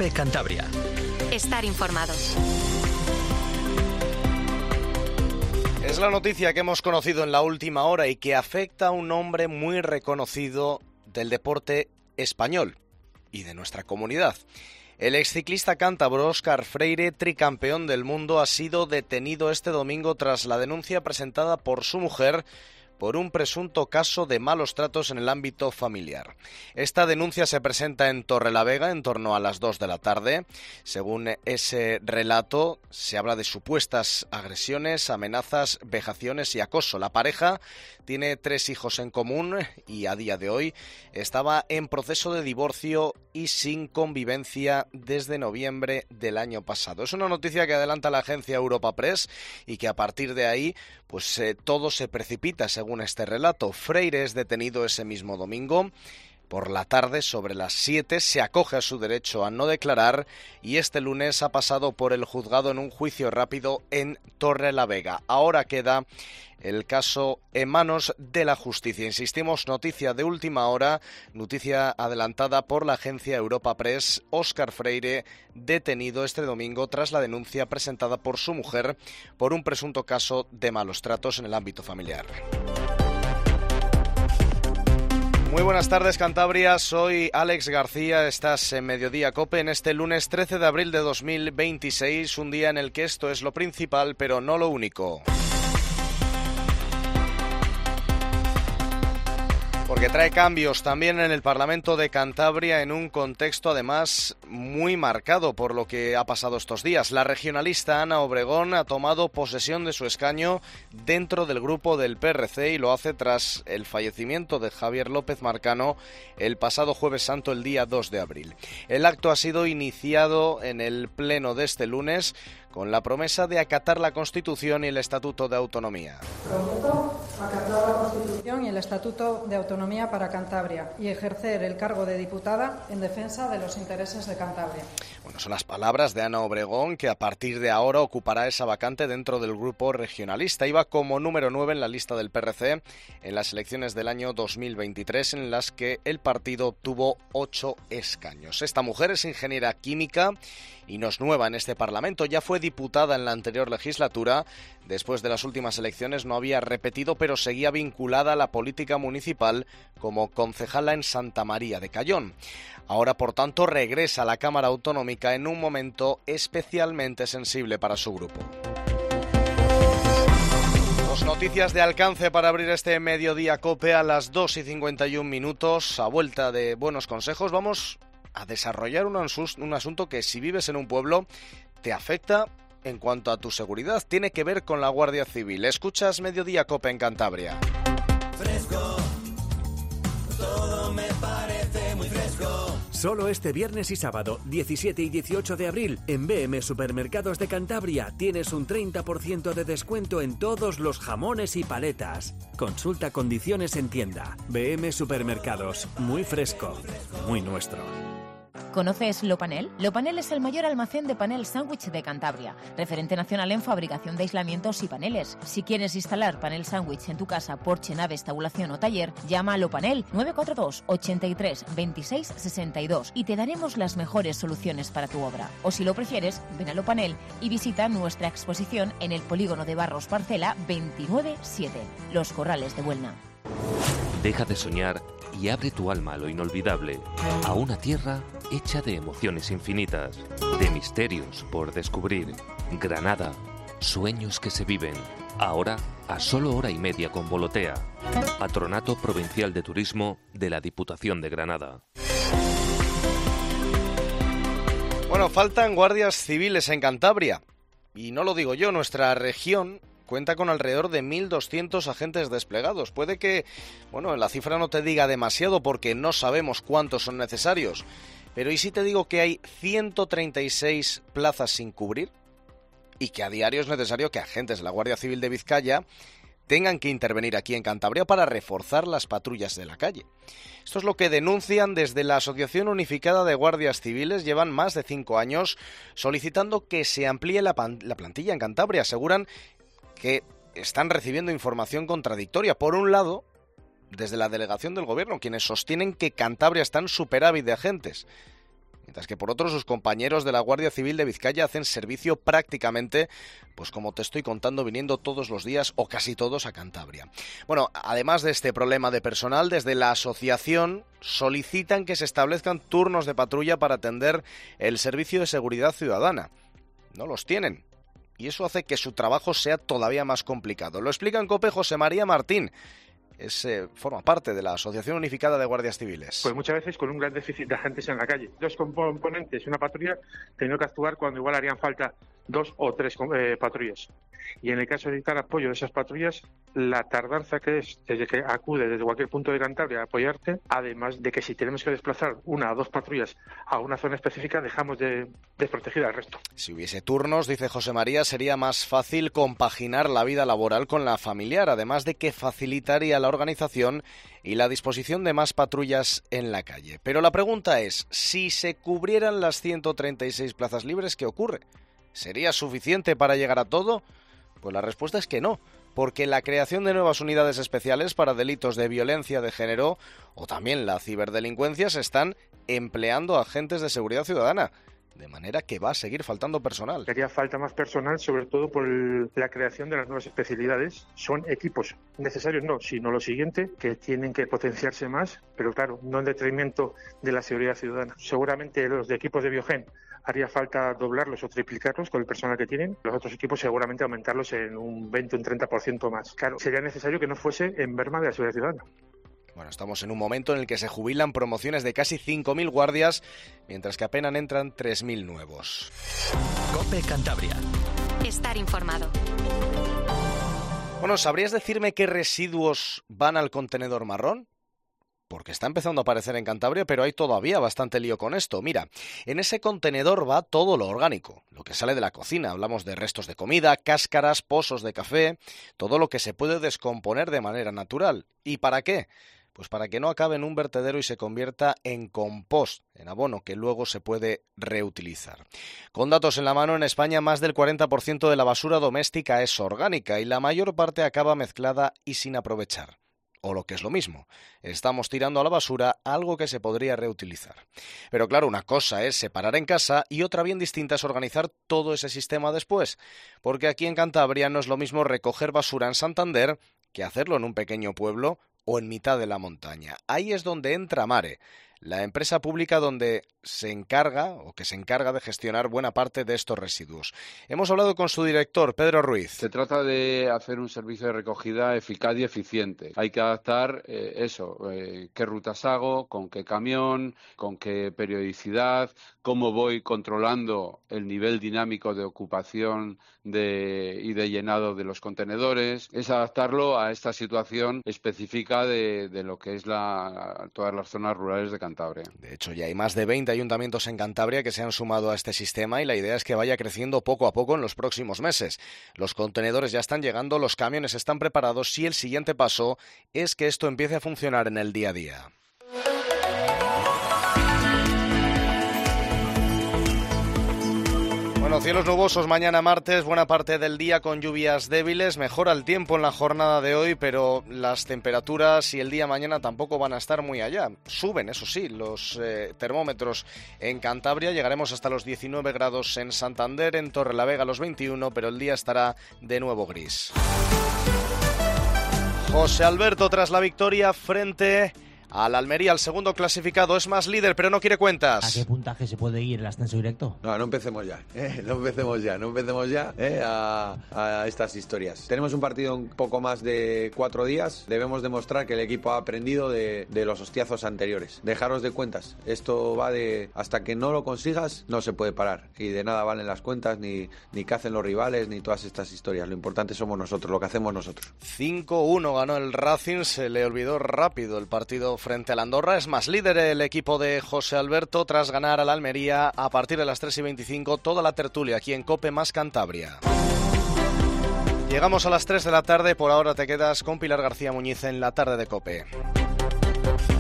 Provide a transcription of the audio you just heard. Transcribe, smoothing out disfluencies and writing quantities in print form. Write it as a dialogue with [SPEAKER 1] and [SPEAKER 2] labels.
[SPEAKER 1] COPE Cantabria.
[SPEAKER 2] Estar informados.
[SPEAKER 3] Es la noticia que hemos conocido en la última hora y que afecta a un hombre muy reconocido del deporte español y de nuestra comunidad. El exciclista cántabro Óscar Freire, tricampeón del mundo, ha sido detenido este domingo tras la denuncia presentada por su mujer por un presunto caso de malos tratos en el ámbito familiar. Esta denuncia se presenta en Torrelavega en torno a las 2 de la tarde. Según ese relato, se habla de supuestas agresiones, amenazas, vejaciones y acoso. La pareja tiene 3 hijos en común y a día de hoy estaba en proceso de divorcio y sin convivencia desde noviembre del año pasado. Es una noticia que adelanta la agencia Europa Press y que a partir de ahí todo se precipita según este relato. Freire es detenido ese mismo domingo. Por la tarde, sobre las 7, se acoge a su derecho a no declarar y este lunes ha pasado por el juzgado en un juicio rápido en Torrelavega. Ahora queda el caso en manos de la justicia. Insistimos, noticia de última hora, noticia adelantada por la agencia Europa Press. Óscar Freire, detenido este domingo tras la denuncia presentada por su mujer por un presunto caso de malos tratos en el ámbito familiar. Muy buenas tardes, Cantabria. Soy Alex García. Estás en Mediodía COPE en este lunes 13 de abril de 2026, un día en el que esto es lo principal, pero no lo único. Porque trae cambios también en el Parlamento de Cantabria en un contexto además muy marcado por lo que ha pasado estos días. La regionalista Ana Obregón ha tomado posesión de su escaño dentro del grupo del PRC y lo hace tras el fallecimiento de Javier López Marcano el pasado Jueves Santo, el día 2 de abril. El acto ha sido iniciado en el pleno de este lunes con la promesa de acatar la Constitución y el Estatuto de Autonomía.
[SPEAKER 4] Prometo acatar la Constitución y el Estatuto de Autonomía para Cantabria y ejercer el cargo de diputada en defensa de los intereses de Cantabria.
[SPEAKER 3] Bueno, son las palabras de Ana Obregón, que a partir de ahora ocupará esa vacante dentro del grupo regionalista. Iba como número 9 en la lista del PRC en las elecciones del año 2023, en las que el partido obtuvo 8 escaños. Esta mujer es ingeniera química y no es nueva en este Parlamento. Ya fue diputada en la anterior legislatura. Después de las últimas elecciones no había repetido, pero seguía vinculada a la política municipal como concejala en Santa María de Cayón. Ahora, por tanto, regresa a la Cámara Autonómica en un momento especialmente sensible para su grupo. Dos noticias de alcance para abrir este Mediodía COPE a las 2:51. A vuelta de buenos consejos, vamos a desarrollar un asunto que, si vives en un pueblo, te afecta en cuanto a tu seguridad. Tiene que ver con la Guardia Civil. Escuchas Mediodía COPE en Cantabria.
[SPEAKER 5] Fresco, todo me parece muy fresco.
[SPEAKER 6] Solo este viernes y sábado, 17 y 18 de abril, en BM Supermercados de Cantabria tienes un 30% de descuento en todos los jamones y paletas. Consulta condiciones en tienda. BM Supermercados, muy fresco, muy nuestro.
[SPEAKER 7] ¿Conoces Lopanel? Lopanel es el mayor almacén de panel sándwich de Cantabria, referente nacional en fabricación de aislamientos y paneles. Si quieres instalar panel sándwich en tu casa, porche, nave, estabulación o taller, llama a Lopanel 942 83 26 62 y te daremos las mejores soluciones para tu obra. O si lo prefieres, ven a Lopanel y visita nuestra exposición en el polígono de Barros Parcela 297, Los Corrales de Buelna.
[SPEAKER 8] Deja de soñar y abre tu alma a lo inolvidable, a una tierra hecha de emociones infinitas, de misterios por descubrir. Granada, sueños que se viven, ahora a solo hora y media con Volotea. Patronato Provincial de Turismo de la Diputación de Granada.
[SPEAKER 3] Bueno, faltan guardias civiles en Cantabria. Y no lo digo yo, nuestra región cuenta con alrededor de 1.200 agentes desplegados. Puede que, la cifra no te diga demasiado porque no sabemos cuántos son necesarios. Pero ¿y si te digo que hay 136 plazas sin cubrir? Y que a diario es necesario que agentes de la Guardia Civil de Vizcaya tengan que intervenir aquí en Cantabria para reforzar las patrullas de la calle. Esto es lo que denuncian desde la Asociación Unificada de Guardias Civiles. Llevan más de 5 años solicitando que se amplíe la plantilla en Cantabria. Aseguran que están recibiendo información contradictoria. Por un lado, desde la delegación del gobierno, quienes sostienen que Cantabria está en superávit de agentes. mientras que por otro sus compañeros de la Guardia Civil de Vizcaya hacen servicio prácticamente, pues como te estoy contando, viniendo todos los días o casi todos a Cantabria. Bueno, además de este problema de personal, desde la asociación solicitan que se establezcan turnos de patrulla para atender el servicio de seguridad ciudadana. No los tienen. Y eso hace que su trabajo sea todavía más complicado. Lo explica en COPE José María Martín. Forma parte de la Asociación Unificada de Guardias Civiles.
[SPEAKER 1] Pues muchas veces con un gran déficit de agentes en la calle. 2 componentes, una patrulla, teniendo que actuar cuando igual harían falta 2 o 3 patrullas. Y en el caso de necesitar apoyo de esas patrullas, la tardanza que es desde que acude desde cualquier punto de Cantabria a apoyarte, además de que si tenemos que desplazar 1 o 2 patrullas a una zona específica, dejamos de desproteger al resto.
[SPEAKER 3] Si hubiese turnos, dice José María, sería más fácil compaginar la vida laboral con la familiar, además de que facilitaría la organización y la disposición de más patrullas en la calle. Pero la pregunta es, si se cubrieran las 136 plazas libres, ¿qué ocurre? ¿Sería suficiente para llegar a todo? Pues la respuesta es que no, porque la creación de nuevas unidades especiales para delitos de violencia de género o también la ciberdelincuencia se están empleando agentes de seguridad ciudadana. De manera que va a seguir faltando personal.
[SPEAKER 1] Haría falta más personal, sobre todo por la creación de las nuevas especialidades. Son equipos necesarios, no, sino lo siguiente, que tienen que potenciarse más, pero claro, no en detrimento de la seguridad ciudadana. Seguramente los de equipos de Biogen haría falta doblarlos o triplicarlos con el personal que tienen. Los otros equipos seguramente aumentarlos en un 20 o un 30% más. Claro, sería necesario que no fuese en merma de la seguridad ciudadana.
[SPEAKER 3] Bueno, estamos en un momento en el que se jubilan promociones de casi 5.000 guardias, mientras que apenas entran 3.000 nuevos.
[SPEAKER 9] COPE Cantabria.
[SPEAKER 2] Estar informado.
[SPEAKER 3] Bueno, ¿sabrías decirme qué residuos van al contenedor marrón? Porque está empezando a aparecer en Cantabria, pero hay todavía bastante lío con esto. Mira, en ese contenedor va todo lo orgánico, lo que sale de la cocina. Hablamos de restos de comida, cáscaras, pozos de café, todo lo que se puede descomponer de manera natural. ¿Y para qué? Pues para que no acabe en un vertedero y se convierta en compost, en abono que luego se puede reutilizar. Con datos en la mano, en España más del 40% de la basura doméstica es orgánica y la mayor parte acaba mezclada y sin aprovechar. O lo que es lo mismo, estamos tirando a la basura algo que se podría reutilizar. Pero claro, una cosa es separar en casa y otra bien distinta es organizar todo ese sistema después. Porque aquí en Cantabria no es lo mismo recoger basura en Santander que hacerlo en un pequeño pueblo o en mitad de la montaña. Ahí es donde entra Mare, la empresa pública donde se encarga de gestionar buena parte de estos residuos. Hemos hablado con su director, Pedro Ruiz.
[SPEAKER 10] Se trata de hacer un servicio de recogida eficaz y eficiente. Hay que adaptar qué rutas hago, con qué camión, con qué periodicidad, cómo voy controlando el nivel dinámico de ocupación y de llenado de los contenedores. Es adaptarlo a esta situación específica de lo que es todas las zonas rurales de Cantabria.
[SPEAKER 3] De hecho, ya hay más de 20 ayuntamientos en Cantabria que se han sumado a este sistema y la idea es que vaya creciendo poco a poco en los próximos meses. Los contenedores ya están llegando, los camiones están preparados y el siguiente paso es que esto empiece a funcionar en el día a día. Bueno, cielos nubosos mañana martes, buena parte del día con lluvias débiles, mejora el tiempo en la jornada de hoy, pero las temperaturas y el día mañana tampoco van a estar muy allá. Suben, eso sí, los termómetros en Cantabria, llegaremos hasta los 19 grados en Santander, en Torrelavega los 21, pero el día estará de nuevo gris. José Alberto, tras la victoria frente al Almería, el segundo clasificado, es más líder, pero no quiere cuentas.
[SPEAKER 11] ¿A qué puntaje se puede ir el ascenso directo?
[SPEAKER 12] No empecemos ya, no empecemos ya a estas historias. Tenemos un partido un poco más de 4 días, debemos demostrar que el equipo ha aprendido de los hostiazos anteriores. Dejaros de cuentas, esto va de hasta que no lo consigas, no se puede parar. Y de nada valen las cuentas, ni qué hacen los rivales, ni todas estas historias. Lo importante somos nosotros, lo que hacemos nosotros.
[SPEAKER 3] 5-1 ganó el Racing, se le olvidó rápido el partido frente al Andorra. Es más líder el equipo de José Alberto tras ganar al Almería. A partir de las 3:25 toda la tertulia aquí en COPE más Cantabria. Llegamos a las 3 de la tarde, por ahora te quedas con Pilar García Muñiz en la tarde de COPE.